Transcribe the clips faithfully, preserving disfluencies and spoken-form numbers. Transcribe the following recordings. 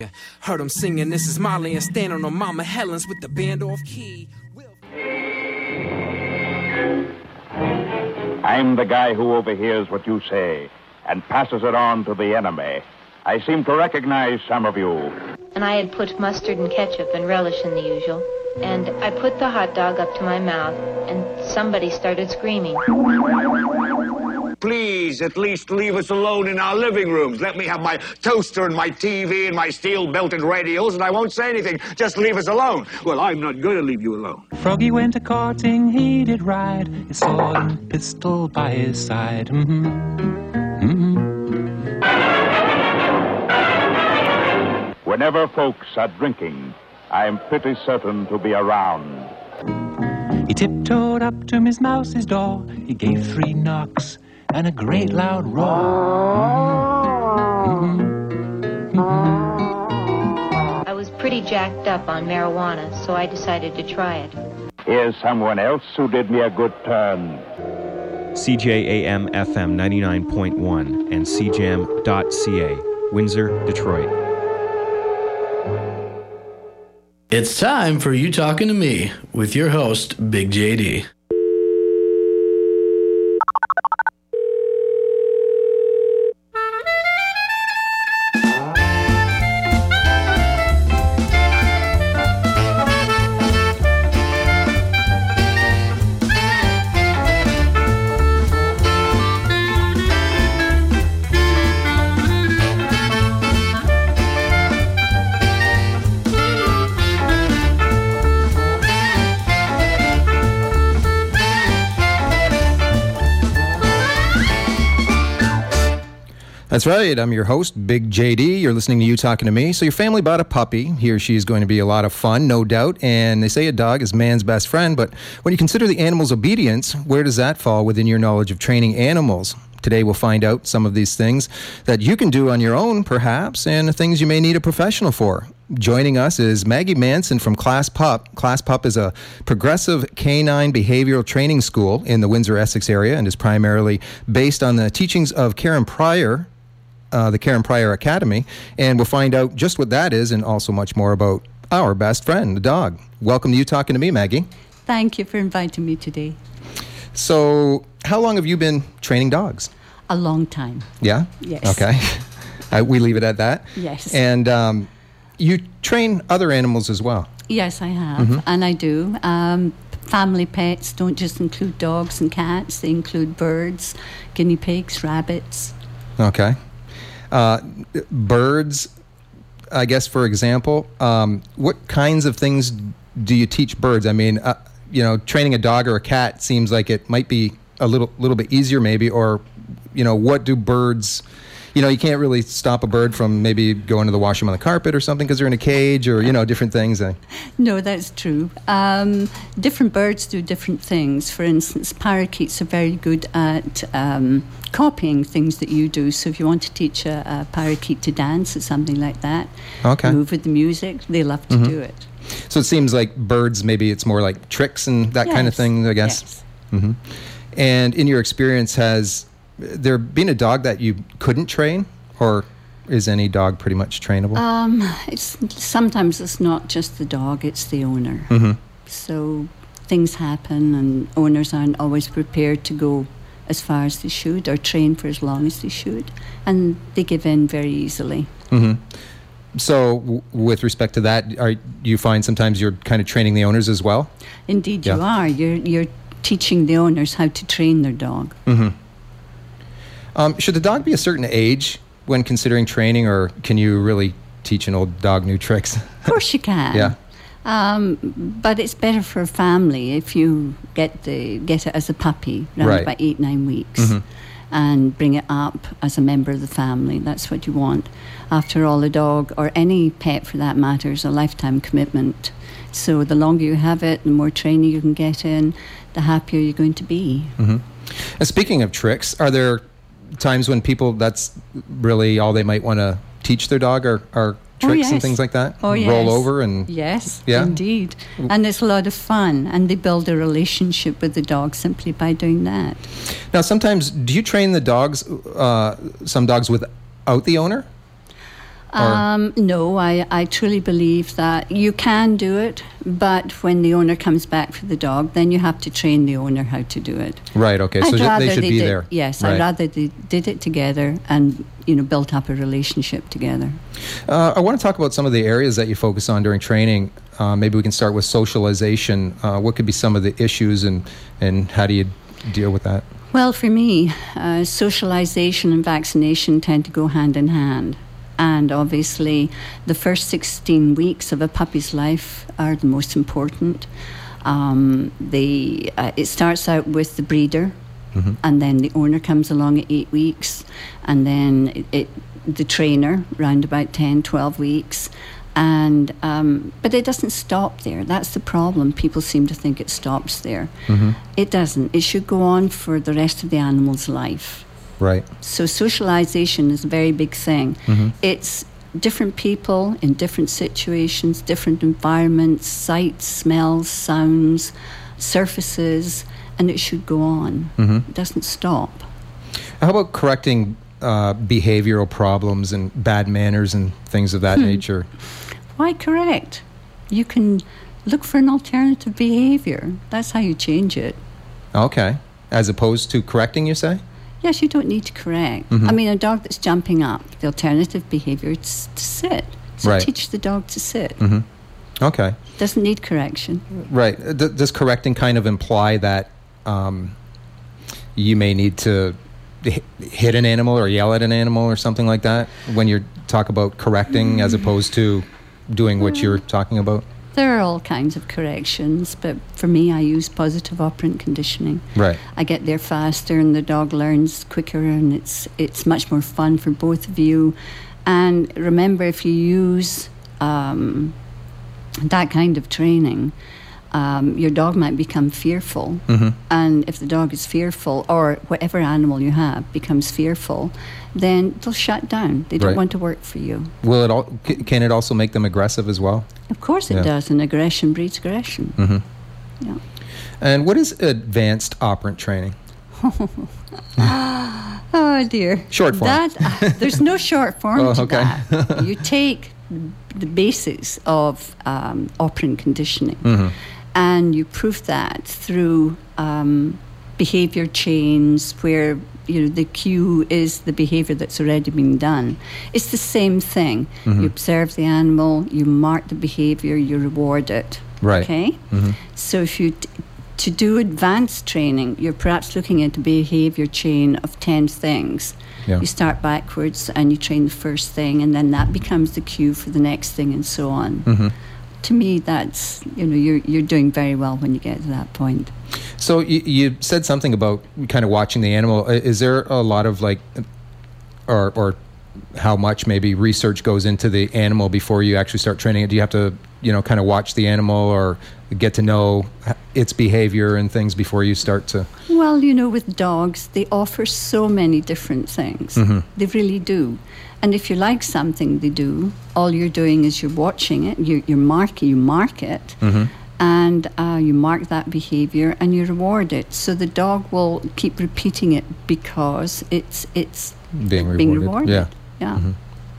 Yeah, heard him singing, this is Molly and standing on Mama Helen's with the band off key. I'm the guy who overhears what you say and passes it on to the enemy. I seem to recognize some of you. And I had put mustard and ketchup and relish in the usual. And I put the hot dog up to my mouth, and somebody started screaming. Please, at least leave us alone in our living rooms. Let me have my toaster and my T V and my steel-belted radios, and I won't say anything. Just leave us alone. Well, I'm not going to leave you alone. Froggy went a-courting, he did ride, his sword and pistol by his side. Mm-hmm. Mm-hmm. Whenever folks are drinking, I'm pretty certain to be around. He tiptoed up to Miss Mouse's door. He gave three knocks and a great loud roar. Mm-hmm. Mm-hmm. I was pretty jacked up on marijuana, so I decided to try it. Here's someone else who did me a good turn. C J A M F M ninety-nine point one and C Jam dot C A, Windsor, Detroit. It's time for You Talking to Me with your host, Big J D. That's right. I'm your host, Big J D. You're listening to You Talking to Me. So your family bought a puppy. He or she is going to be a lot of fun, no doubt. And they say a dog is man's best friend. But when you consider the animal's obedience, where does that fall within your knowledge of training animals? Today we'll find out some of these things that you can do on your own, perhaps, and the things you may need a professional for. Joining us is Maggie Manson from Class Pup. Class Pup is a progressive canine behavioral training school in the Windsor, Essex area and is primarily based on the teachings of Karen Pryor, Uh, the Karen Pryor Academy, and we'll find out just what that is and also much more about our best friend, the dog. Welcome to You Talking to Me, Maggie. Thank you for inviting me today. So, how long have you been training dogs? A long time. Yeah? Yes. Okay. uh, we leave it at that? Yes. And um, you train other animals as well? Yes, I have, mm-hmm. and I do. Um, family pets don't just include dogs and cats. They include birds, guinea pigs, rabbits. Okay. Uh, birds, I guess, for example, um, what kinds of things do you teach birds? I mean, uh, you know, training a dog or a cat seems like it might be a little little bit easier maybe, or, you know, what do birds, you know, you can't really stop a bird from maybe going to the washroom on the carpet or something because they're in a cage or, you know, different things. No, that's true. Um, different birds do different things. For instance, parakeets are very good at um, copying things that you do. So if you want to teach a, a parakeet to dance or something like that, okay. move with the music, they love to mm-hmm. do it. So it seems like birds, maybe it's more like tricks and that yes. kind of thing, I guess. Yes. Mm-hmm. And in your experience, has there been a dog that you couldn't train, or is any dog pretty much trainable? Um, it's sometimes it's not just the dog; it's the owner. Mm-hmm. So things happen, and owners aren't always prepared to go as far as they should or train for as long as they should, and they give in very easily. Mm-hmm. So, w- with respect to that, are you find sometimes you're kind of training the owners as well? Indeed, yeah. you are. You're you're teaching the owners how to train their dog. Mm-hmm. Um, should the dog be a certain age when considering training, or can you really teach an old dog new tricks? Of course you can. Yeah. Um, but it's better for a family if you get the get it as a puppy, around right. about eight, nine weeks, mm-hmm. and bring it up as a member of the family. That's what you want. After all, a dog, or any pet for that matter, is a lifetime commitment. So the longer you have it, the more training you can get in, the happier you're going to be. Mm-hmm. And speaking of tricks, are there times when people, that's really all they might want to teach their dog, are, are tricks oh, yes. and things like that? Oh, yes. Roll over and... Yes, yeah? indeed. And it's a lot of fun, and they build a relationship with the dog simply by doing that. Now, sometimes, do you train the dogs, uh, some dogs without the owner? Um, no, I, I truly believe that you can do it, but when the owner comes back for the dog, then you have to train the owner how to do it. Right, okay, I'd so rather they should they be did, there. Yes, right. I'd rather they did it together and, you know, built up a relationship together. Uh, I want to talk about some of the areas that you focus on during training. Uh, maybe we can start with socialization. Uh, what could be some of the issues, and, and how do you deal with that? Well, for me, uh, socialization and vaccination tend to go hand in hand. And obviously, the first sixteen weeks of a puppy's life are the most important. Um, the, uh, it starts out with the breeder, mm-hmm. and then the owner comes along at eight weeks, and then it, it, the trainer, around about ten, twelve weeks. And um, but it doesn't stop there. That's the problem. People seem to think it stops there. Mm-hmm. It doesn't. It should go on for the rest of the animal's life. Right. So socialization is a very big thing. Mm-hmm. It's different people in different situations, different environments, sights, smells, sounds, surfaces, and it should go on. Mm-hmm. It doesn't stop. How about correcting uh, behavioral problems and bad manners and things of that hmm. nature? Why correct? You can look for an alternative behavior. That's how you change it. Okay. As opposed to correcting, you say? Yes, you don't need to correct. Mm-hmm. I mean, a dog that's jumping up, the alternative behavior is to sit. So right. teach the dog to sit. Mm-hmm. Okay. Doesn't need correction. Right. D- does correcting kind of imply that um, you may need to h- hit an animal or yell at an animal or something like that when you talk about correcting mm. as opposed to doing what you're talking about? There are all kinds of corrections, but for me, I use positive operant conditioning. Right. I get there faster, and the dog learns quicker, and it's it's much more fun for both of you. And remember, if you use um, that kind of training, um, your dog might become fearful. Mm-hmm. And if the dog is fearful, or whatever animal you have becomes fearful, then they'll shut down. They don't right. want to work for you. Will it? All, c- can it also make them aggressive as well? Of course it yeah. does, and aggression breeds aggression. Mm-hmm. Yeah. And what is advanced operant training? Oh dear. Short form. That, uh, there's no short form oh, to okay. that. You take the basics of um, operant conditioning, mm-hmm. and you prove that through um, behavior chains where, you know, the cue is the behavior that's already been done. It's the same thing. Mm-hmm. You observe the animal, you mark the behavior, you reward it. Right. Okay? Mm-hmm. So if you... T- To do advanced training, you're perhaps looking at a behavior chain of ten things. Yeah. You start backwards and you train the first thing, and then that becomes the cue for the next thing, and so on. Mm-hmm. To me, that's, you know, you're you're doing very well when you get to that point. So you, you said something about kind of watching the animal. Is there a lot of like, or or how much maybe research goes into the animal before you actually start training it? Do you have to, you know, kind of watch the animal or get to know its behavior and things before you start to? Well, you know, with dogs, they offer so many different things. Mm-hmm. They really do. And if you like something they do, all you're doing is you're watching it, you're, you're marking, you mark it, mm-hmm. and uh, you mark that behavior and you reward it. So the dog will keep repeating it because it's it's being rewarded. Being rewarded. Yeah. Yeah. Mm-hmm.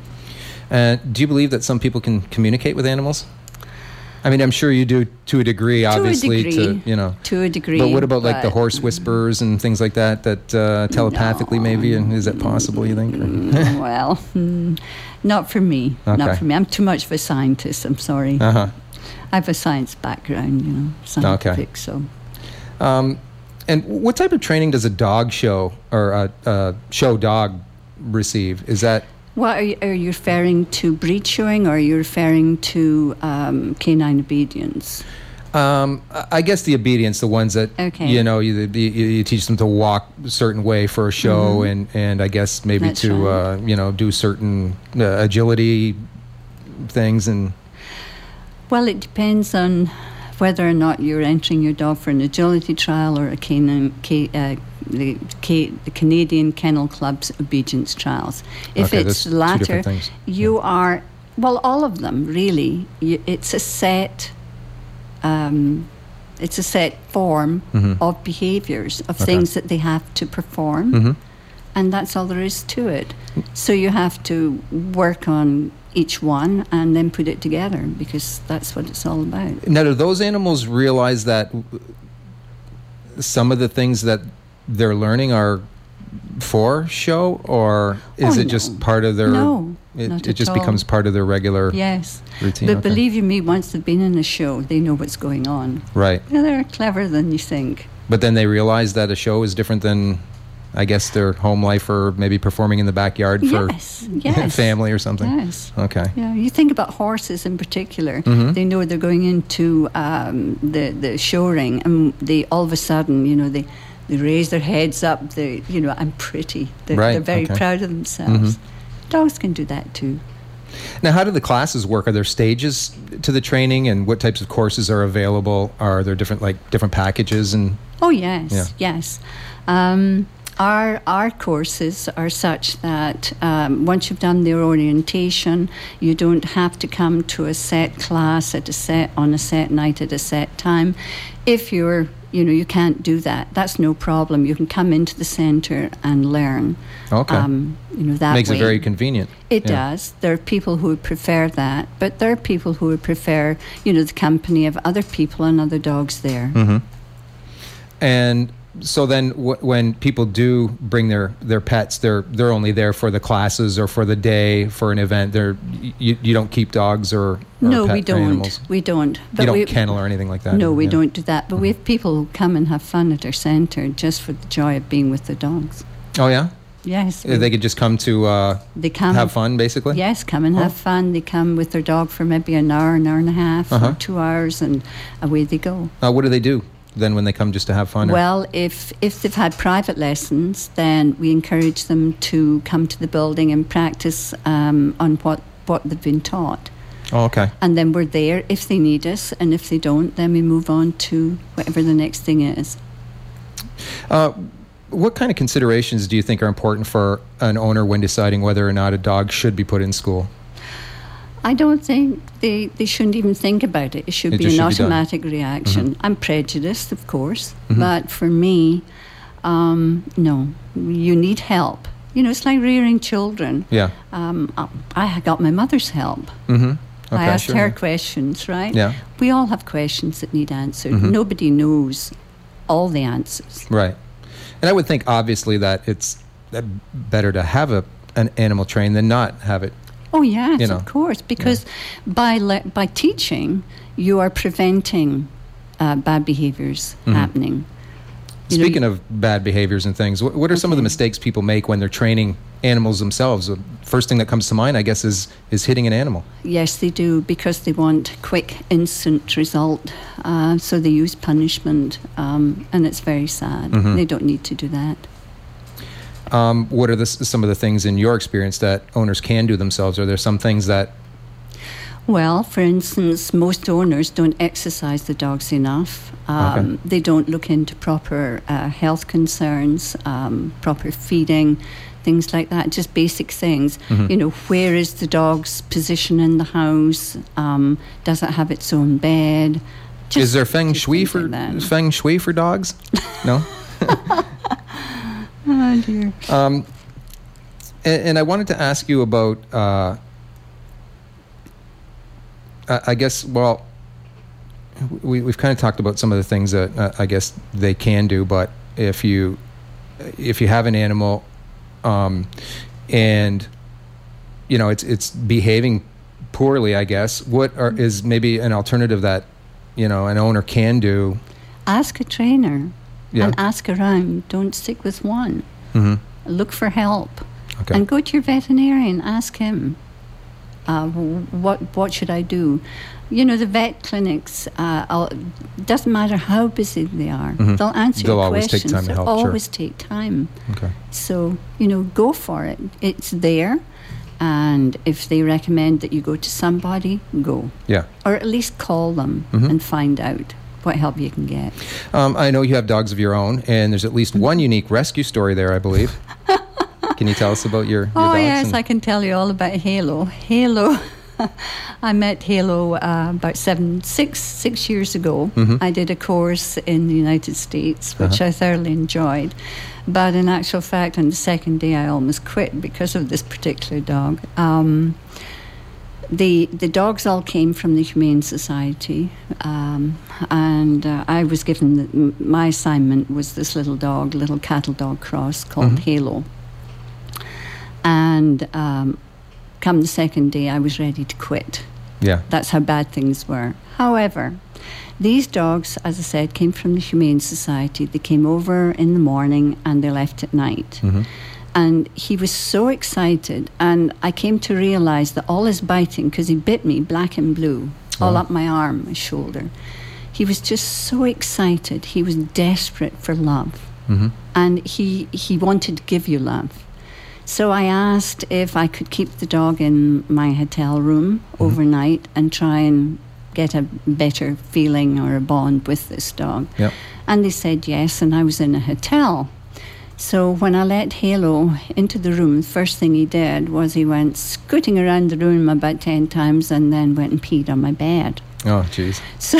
Uh, do you believe that some people can communicate with animals? I mean, I'm sure you do to a degree, obviously. To a degree. To, you know. To a degree. But what about like the horse whisperers and things like that, that uh, telepathically no. maybe? And is that possible, you think? Mm, well, mm, not for me. Okay. Not for me. I'm too much of a scientist, I'm sorry. Uh-huh. I have a science background, you know, scientific, okay. so. Um, and what type of training does a dog show or a, a show dog receive? Is that... What are you, are you referring to breed showing, or are you referring to um, canine obedience? Um, I guess the obedience, the ones that, okay. you know, you, you, you teach them to walk a certain way for a show, mm-hmm. and, and I guess maybe That's to, right. uh, you know, do certain uh, agility things. And well, it depends on whether or not you're entering your dog for an agility trial or a canine, ca- uh, the, ca- the Canadian Kennel Club's obedience trials. If okay, it's the two latter, different things. you yeah. are, well, all of them, really. You, it's a set... Um, it's a set form mm-hmm. of behaviours, of okay. things that they have to perform, mm-hmm. and that's all there is to it. So you have to work on each one and then put it together, because that's what it's all about. Now, do those animals realize that some of the things that they're learning are for show, or is Oh, it no. just part of their... No, It, not it at just all. becomes part of their regular Yes. routine? But Okay. believe you me, once they've been in a show, they know what's going on. Right. Yeah, they're cleverer than you think. But then they realize that a show is different than, I guess, their home life, or maybe performing in the backyard for Yes, yes. family or something. Yes. Okay. Yeah, you think about horses in particular. Mhm. They know they're going into um, the the show ring, and they all of a sudden, you know, they they raise their heads up. They, you know, I'm pretty. They're, Right, they're very okay. proud of themselves. Mhm. Dogs can do that too. Now, how do the classes work? Are there stages to the training, and what types of courses are available? Are there different, like, different packages? And Oh yes, Yeah. yes. Um, our our courses are such that um, once you've done their orientation, you don't have to come to a set class at a set on a set night at a set time. If you're, you know, you can't do that, that's no problem. You can come into the centre and learn. Okay. Um, you know, that makes way. it very convenient. It Yeah. does. There are people who would prefer that, but there are people who would prefer, you know, the company of other people and other dogs there. Mm-hmm. And so then, w- when people do bring their, their pets, they're they're only there for the classes or for the day for an event. They're you, you don't keep dogs or, or No, pet we don't. animals. We don't. You don't we, kennel or anything like that. No, we Yeah. don't do that. But we have people who come and have fun at our centre just for the joy of being with the dogs. Oh yeah. Yes, Uh, They could just come to uh, they come. have fun, basically. Yes, come and Oh. have fun. They come with their dog for maybe an hour, an hour and a half, Uh-huh. or two hours, and away they go. Uh, what do they do then when they come just to have fun? or- Well, if if they've had private lessons, then we encourage them to come to the building and practice um, on what, what they've been taught. Oh, okay. And then we're there if they need us, and if they don't, then we move on to whatever the next thing is. Uh, what kind of considerations do you think are important for an owner when deciding whether or not a dog should be put in school? I don't think they, they shouldn't even think about it. It should It be just an should be done. automatic reaction. I'm prejudiced, of course, Mhm. but for me, um, no, you need help. You know, it's like rearing children. Yeah. Um, I I got my mother's help. Mm-hmm. Okay, I asked sure. her questions, right? Yeah. We all have questions that need answered. Mhm. Nobody knows all the answers. Right. And I would think, obviously, that it's uh, better to have a an animal trained than not have it. Oh yes, You know, of course, because by le- by teaching, you are preventing uh, bad behaviors Mhm. happening. You know, Speaking of bad behaviors and things, what, what are some of the Okay. mistakes people make when they're training animals themselves? The first thing that comes to mind, I guess, is is hitting an animal. Yes, they do, because they want quick, instant result. Uh, so they use punishment, um, and it's very sad. Mhm. They don't need to do that. Um, what are the, s- some of the things in your experience that owners can do themselves? Are there some things that... Well, for instance, most owners don't exercise the dogs enough. Um, Okay. They don't look into proper uh, health concerns, um, proper feeding, things like that, just basic things. Mhm. You know, where is the dog's position in the house? Um, does it have its own bed? is Just- there feng just shui things for like that. feng shui for dogs? No? Oh, dear. Um, and, and I wanted to ask you about, uh, I, I guess, well, we, we've kind of talked about some of the things that uh, I guess they can do, but if you if you have an animal um, and, you know, it's it's behaving poorly, I guess, what are, is maybe an alternative that, you know, an owner can do? Ask a trainer Yeah. and ask around. Don't stick with one. Mm-hmm. Look for help. Okay. And go to your veterinarian. Ask him, uh, w- what what should I do? You know, the vet clinics, uh, I'll- doesn't matter how busy they are. Mhm. They'll answer They'll your always take questions. time to They'll help, sure. always take time. Okay. So, you know, go for it. It's there. And if they recommend that you go to somebody, go. Yeah. Or at least call them Mhm. and find out what help you can get. Um, I know you have dogs of your own, and there's at least one unique rescue story there, I believe. Can you tell us about your, your Oh, dogs? yes, and- I can tell you all about Halo. Halo, I met Halo uh, about seven, six, six years ago. Mhm. I did a course in the United States, which Uh-huh. I thoroughly enjoyed. But in actual fact, on the second day, I almost quit because of this particular dog. Um, the the dogs all came from the Humane Society, um, and uh, I was given the, m- my assignment was this little dog, little cattle dog cross called mm-hmm. Halo. And um, come the second day, I was ready to quit. Yeah, that's how bad things were. However, these dogs, as I said, came from the Humane Society. They came over in the morning and they left at night. Mm-hmm. And he was so excited, and I came to realize that all his biting, because he bit me black and blue, oh. all up my arm, my shoulder. He was just so excited. He was desperate for love. Mm-hmm. And he he wanted to give you love. So I asked if I could keep the dog in my hotel room mm-hmm. overnight and try and get a better feeling or a bond with this dog. Yep. And they said yes, and I was in a hotel. So when I let Halo into the room, the first thing he did was he went scooting around the room about ten times and then went and peed on my bed. Oh, jeez. So,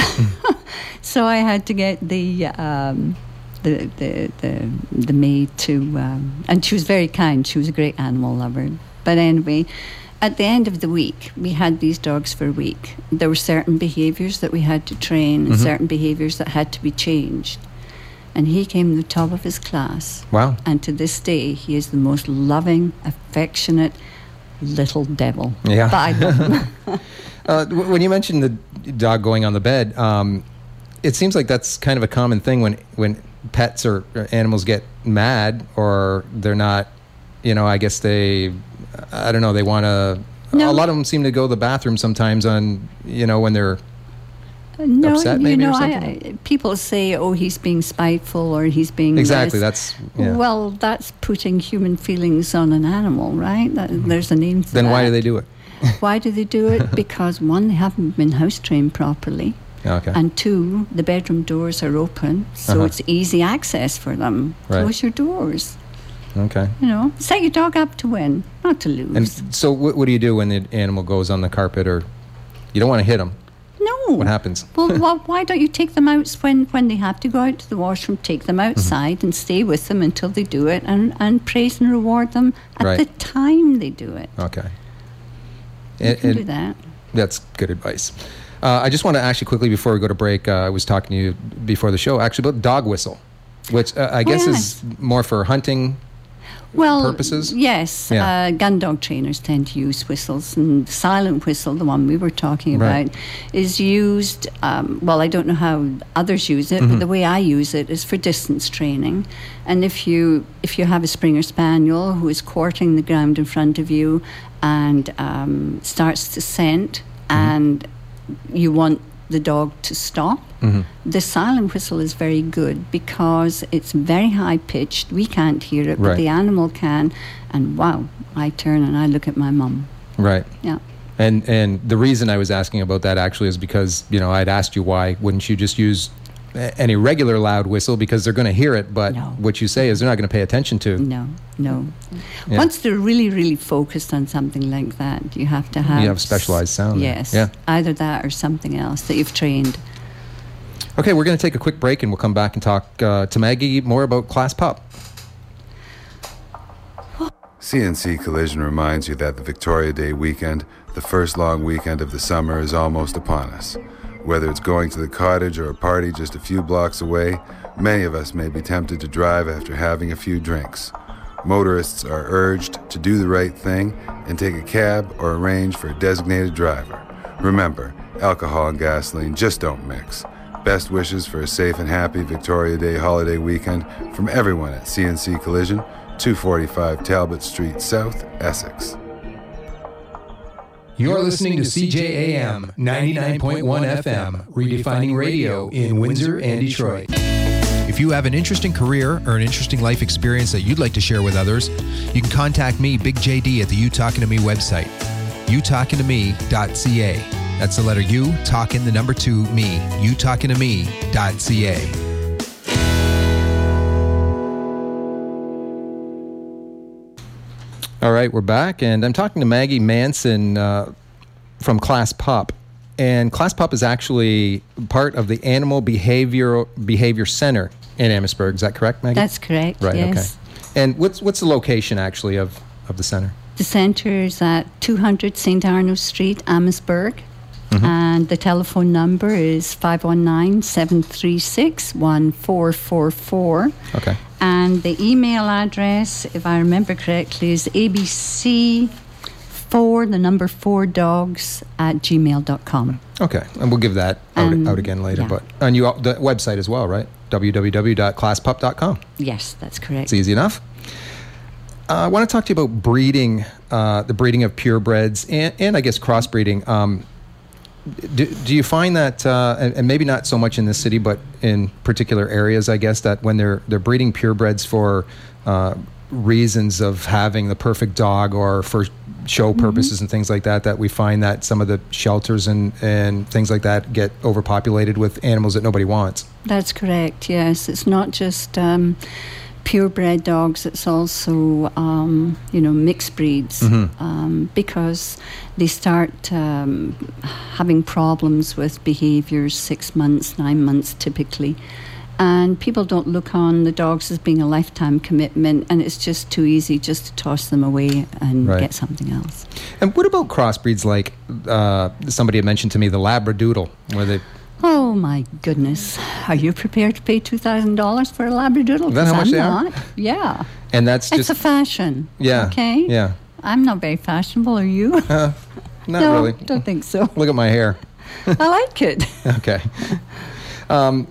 so I had to get the um, the, the the the maid to, um, and she was very kind. She was a great animal lover. But anyway, at the end of the week, we had these dogs for a week. There were certain behaviours that we had to train and mm-hmm. certain behaviours that had to be changed. And he came to the top of his class. Wow. And to this day, he is the most loving, affectionate little devil. Yeah. But I love him. uh, when you mentioned the dog going on the bed, um, it seems like that's kind of a common thing when, when pets or animals get mad or they're not, you know, I guess they, I don't know, they want to, no. a lot of them seem to go to the bathroom sometimes on, you know, when they're No, upset, you maybe, know, or I, something? I, people say, "Oh, he's being spiteful," or "He's being exactly." this. That's yeah. Well, that's putting human feelings on an animal, right? That, there's a name for then that. Why do they do it? Why do they do it? Because one, they haven't been house trained properly, okay. and two, the bedroom doors are open, so uh-huh. it's easy access for them. Right. Close your doors. Okay. You know, set your dog up to win, not to lose. And so, what, what do you do when the animal goes on the carpet, or you don't want to hit them? No. What happens? Well, well, why don't you take them out when, when they have to go out to the washroom, take them outside mm-hmm. and stay with them until they do it and, and praise and reward them at right. the time they do it. Okay. You and, can and do that. That's good advice. Uh, I just want to actually quickly, before we go to break, uh, I was talking to you before the show, actually, about dog whistle, which uh, I guess oh, yes. is more for hunting well, purposes? Yes. Yeah. Uh, gun dog trainers tend to use whistles. And the silent whistle, the one we were talking right. about, is used, um, well, I don't know how others use it, mm-hmm. but the way I use it is for distance training. And if you if you have a Springer Spaniel who is quartering the ground in front of you and um, starts to scent mm-hmm. and you want the dog to stop, mm-hmm. the silent whistle is very good because it's very high pitched. We can't hear it, right. but the animal can. And wow, I turn and I look at my mum. Right. Yeah. And and the reason I was asking about that actually is because, you know, I'd asked you why wouldn't you just use any regular loud whistle, because they're going to hear it, but no. what you say is they're not going to pay attention to. No, no. Yeah. Once they're really, really focused on something like that, you have to have... You have specialized sound. Yes. Yeah. Either that or something else that you've trained. Okay, we're going to take a quick break and we'll come back and talk uh, to Maggie more about Class Pup. C N C Collision reminds you that the Victoria Day weekend, the first long weekend of the summer, is almost upon us. Whether it's going to the cottage or a party just a few blocks away, many of us may be tempted to drive after having a few drinks. Motorists are urged to do the right thing and take a cab or arrange for a designated driver. Remember, alcohol and gasoline just don't mix. Best wishes for a safe and happy Victoria Day holiday weekend from everyone at C N C Collision, two forty-five Talbot Street South, Essex. You're listening to C J A M ninety-nine point one F M, redefining radio in Windsor and Detroit. If you have an interesting career or an interesting life experience that you'd like to share with others, you can contact me, Big J D, at the You Talking to Me website, you talking to me dot c a. That's the letter U, talking the number two, me, you talking to me dot c a. All right, we're back, and I'm talking to Maggie Manson uh, from Class Pup. And Class Pup is actually part of the Animal Behavior Behavior Center in Amherstburg. Is that correct, Maggie? That's correct, right, yes. Okay. And what's what's the location, actually, of, of the center? The centre is at two hundred Saint Arnaud Street, Amherstburg. Mm-hmm. And the telephone number is five one nine, seven three six, one four four four. Okay. And the email address, if I remember correctly, is A B C four, the number four dogs at gmail dot com. Okay. And we'll give that out, Um, out again later. yeah. But and you the website as well, right? w w w dot class pup dot com. Yes, that's correct. It's easy enough. Uh, I want to talk to you about breeding, uh, the breeding of purebreds and, and I guess crossbreeding. Um, Do, do you find that, uh, and, and maybe not so much in this city, but in particular areas, I guess, that when they're they're breeding purebreds for uh, reasons of having the perfect dog or for show purposes mm-hmm. and things like that, that we find that some of the shelters and, and things like that get overpopulated with animals that nobody wants? That's correct, yes. It's not just um, purebred dogs, it's also, um, you know, mixed breeds Mm-hmm. um, because they start um, having problems with behaviours six months, nine months typically. And people don't look on the dogs as being a lifetime commitment, and it's just too easy just to toss them away and Right. get something else. And what about crossbreeds like uh, somebody had mentioned to me, the Labradoodle, where they... Oh my goodness. Are you prepared to pay two thousand dollars for a Labradoodle? Is that how 'Cause much I'm they are? not. Yeah. And that's It's just... a fashion. Yeah. Okay? Yeah. I'm not very fashionable, are you? Uh, not no, really. don't think so. Look at my hair. I like it. Okay. Um,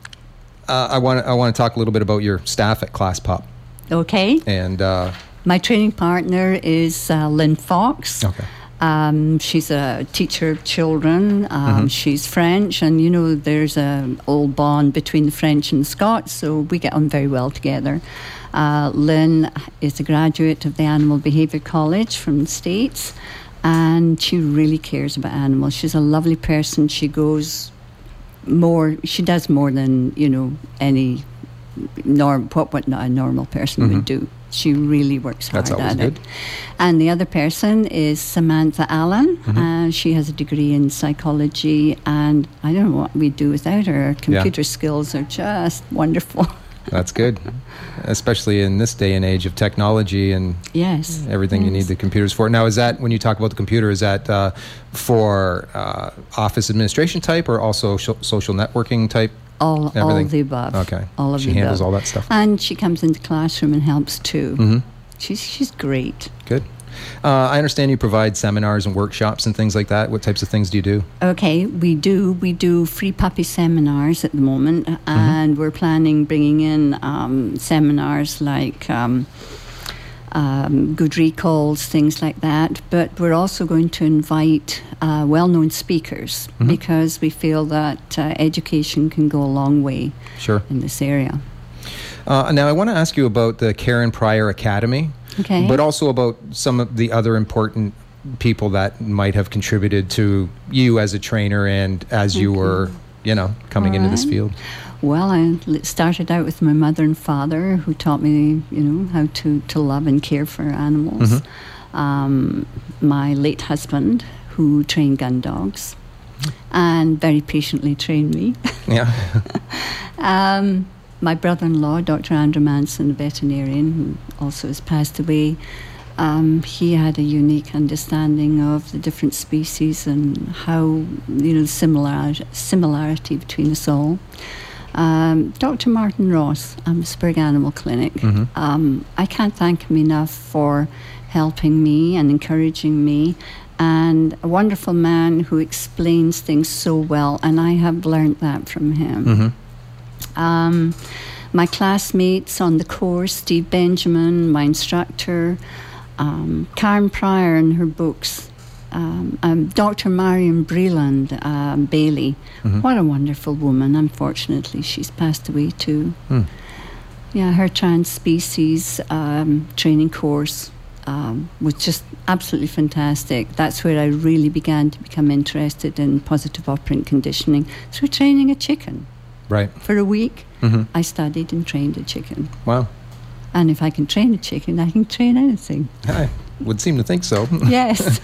uh, I want to I want to talk a little bit about your staff at Class Pup. Okay. And uh, My training partner is uh, Lynn Fox. okay. Um, she's a teacher of children. Um, Mhm. She's French, and you know there's a old bond between the French and the Scots, so we get on very well together. Uh, Lynn is a graduate of the Animal Behaviour College from the States, and she really cares about animals. She's a lovely person. She goes more. She does more than you know any norm. What what a normal person Mhm. would do. She really works hard That's always at good. it. And the other person is Samantha Allen. Mhm. Uh, she has a degree in psychology, and I don't know what we'd do without her. Her computer skills are just wonderful. That's good, especially in this day and age of technology and Yes. everything you yes. need the computers for. Now, is that, when you talk about the computer, is that uh, for uh, office administration type or also sh- social networking type? All, all Everything? of the above. Okay. All of She the handles above. all that stuff. And she comes into classroom and helps too. Mm-hmm. She's she's great. Good. Uh, I understand you provide seminars and workshops and things like that. What types of things do you do? Okay, we do. We do free puppy seminars at the moment, Mm-hmm. and we're planning bringing in um, seminars like um, um, good recalls, things like that. But we're also going to invite uh, well-known speakers Mhm. because we feel that uh, education can go a long way Sure. in this area. Uh, now, I want to ask you about the Karen Pryor Academy, Okay. but also about some of the other important people that might have contributed to you as a trainer and as you Okay. were, you know, coming into this Alright. field. Well, I l- started out with my mother and father, who taught me, you know, how to, to love and care for animals. Mhm. Um, my late husband, who trained gun dogs, and very patiently trained me. Yeah. um, my brother-in-law, Doctor Andrew Manson, a veterinarian, who also has passed away. Um, he had a unique understanding of the different species and how, you know, the similar, similarity between us all. Um, Doctor Martin Ross, Amherstburg Animal Clinic. Mhm. Um, I can't thank him enough for helping me and encouraging me, and a wonderful man who explains things so well, and I have learned that from him. Mm-hmm. Um, my classmates on the course, Steve Benjamin, my instructor, um, Karen Pryor and her books, um, um, Doctor Marion Breland um, Bailey. Mhm. What a wonderful woman. Unfortunately, she's passed away too. Hmm. Yeah, her trans-species um, training course um, was just absolutely fantastic. That's where I really began to become interested in positive operant conditioning through training a chicken. Right. For a week, Mhm. I studied and trained a chicken. Wow. And if I can train a chicken, I can train anything. I would seem to think so. Yes.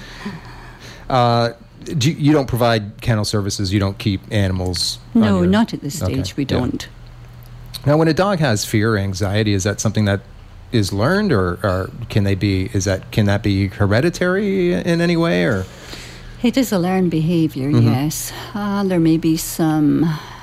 Uh, do you, you don't provide kennel services. You don't keep animals. on No, your- not at this Okay, stage. We yeah. don't. Now, when a dog has fear or anxiety, is that something that is learned, or, or can they be? Is that can that be hereditary in any way, or? It is a learned behavior, Mhm. yes. Uh, there may be some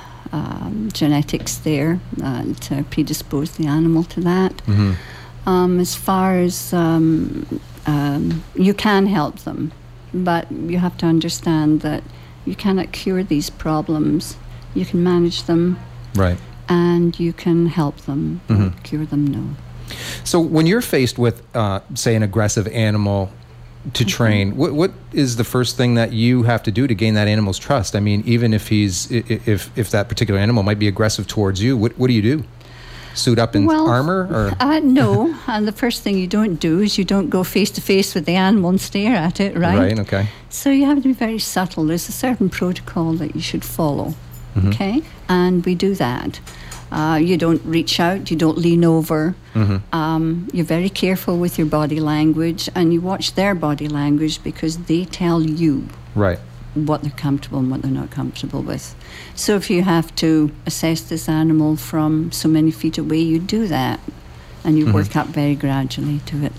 um, genetics there that uh, predispose the animal to that. Mm-hmm. Um, as far as um, um, you can help them, but you have to understand that you cannot cure these problems. You can manage them, Right. and you can help them. Mhm. Cure them, no. So when you're faced with, uh, say, an aggressive animal to train, what what is the first thing that you have to do to gain that animal's trust? I mean, even if he's i- i- if if that particular animal might be aggressive towards you, what what do you do? Suit up in Well, armor, or Uh, no, and the first thing you don't do is you don't go face to face with the animal and stare at it, right? Right, okay. So you have to be very subtle. There's a certain protocol that you should follow, Mhm. okay? And we do that. Uh, you don't reach out, you don't lean over. Mhm. Um, you're very careful with your body language, and you watch their body language because they tell you Right. what they're comfortable and what they're not comfortable with. So if you have to assess this animal from so many feet away, you do that, and you Mhm. work up very gradually to it.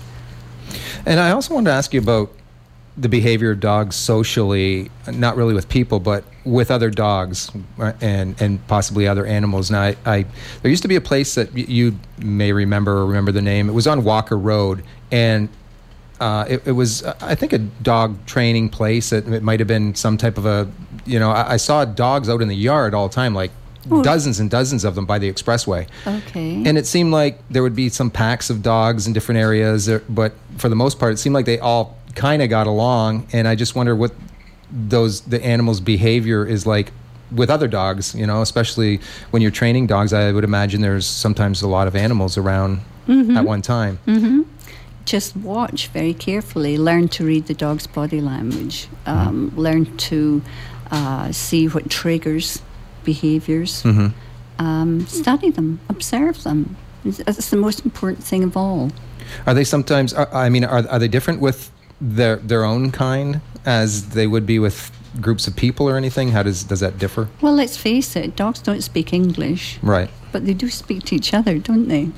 And I also wanted to ask you about the behavior of dogs socially, not really with people, but with other dogs, uh, and and possibly other animals. Now, I, I there used to be a place that y- you may remember or remember the name. It was on Walker Road, and uh, it, it was, uh, I think, a dog training place. It, it might have been some type of a, you know, I, I saw dogs out in the yard all the time, like Oh. dozens and dozens of them by the expressway. Okay. And it seemed like there would be some packs of dogs in different areas, uh, but for the most part, it seemed like they all kind of got along. And I just wonder what those the animals' behavior is like with other dogs. You know, especially when you're training dogs. I would imagine there's sometimes a lot of animals around Mhm. at one time. Mm-hmm. Just watch very carefully. Learn to read the dog's body language. Um, Learn to uh, see what triggers behaviors. Mm-hmm. Um, study them. Observe them. It's, it's the most important thing of all. Are they sometimes? Are, I mean, are are they different with their their own kind as they would be with groups of people or anything? How does does that differ? Well, let's face it. Dogs don't speak English, Right. but they do speak to each other, don't they?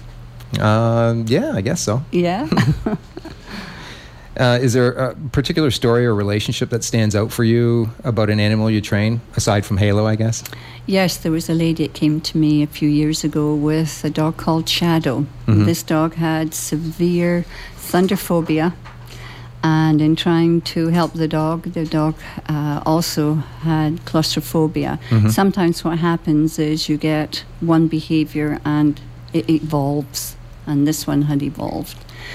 Uh, yeah, I guess so. Yeah. Uh, is there a particular story or relationship that stands out for you about an animal you train, aside from Halo, I guess? Yes, there was a lady that came to me a few years ago with a dog called Shadow. Mhm. This dog had severe thunderphobia, and in trying to help the dog, the dog uh, also had claustrophobia. Mhm. Sometimes what happens is you get one behavior and it evolves, and this one had evolved.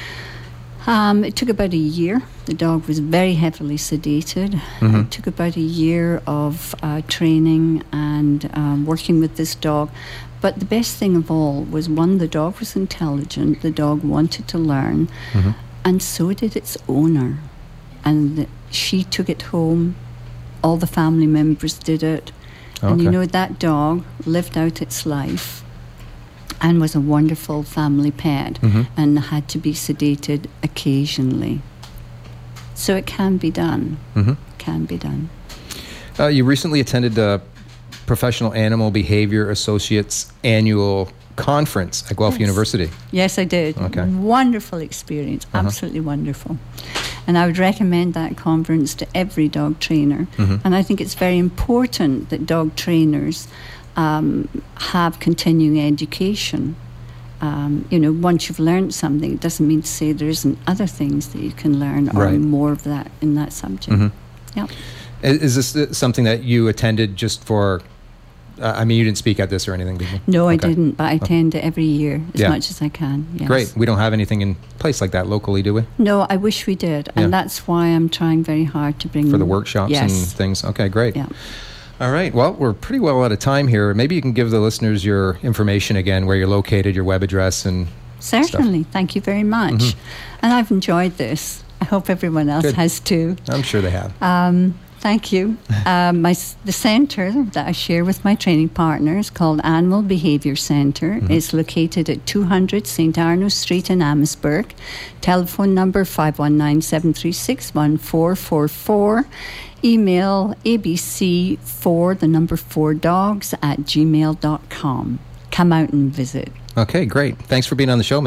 Um, it took about a year. The dog was very heavily sedated. Mhm. It took about a year of uh, training and um, working with this dog. But the best thing of all was, one, the dog was intelligent. The dog wanted to learn. Mhm. And so did its owner. And the, she took it home. All the family members did it. And you Okay. know, that dog lived out its life and was a wonderful family pet, Mhm. and had to be sedated occasionally. So it can be done. Mm-hmm. Can be done. Uh, you recently attended the Professional Animal Behavior Associates annual conference at Guelph Yes. University. Yes, I did. Okay. Wonderful experience. Uh-huh. Absolutely wonderful. And I would recommend that conference to every dog trainer. Mhm. And I think it's very important that dog trainers um, have continuing education. Um, you know, once you've learned something, it doesn't mean to say there isn't other things that you can learn, or Right. more of that in that subject. Mhm. Yep. Is, is this uh, something that you attended just for? Uh, I mean, you didn't speak at this or anything, did you? No, I Okay. didn't, but I attend it every year as Yeah. much as I can. Yes. Great. We don't have anything in place like that locally, do we? No, I wish we did, and Yeah. that's why I'm trying very hard to bring For the workshops yes. and things. Okay, great. Yeah. All right. Well, we're pretty well out of time here. Maybe you can give the listeners your information again, where you're located, your web address, and Certainly. Thank you very much. Mhm. And I've enjoyed this. I hope everyone else Good. has too. I'm sure they have. Um, thank you. um, my s- the centre that I share with my training partner is called Animal Behaviour Centre. Mhm. It's located at two hundred Saint Arno Street in Amherstburg. Telephone number five one nine, seven three six, one four four four. Email abc four, the number four dogs at gmail dot com. Come out and visit. Okay, great. Thanks for being on the show, Maggie.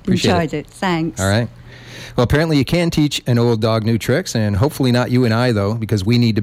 Appreciate Enjoyed it. it. Thanks. All right. Well, apparently you can teach an old dog new tricks, and hopefully not you and I, though, because we need to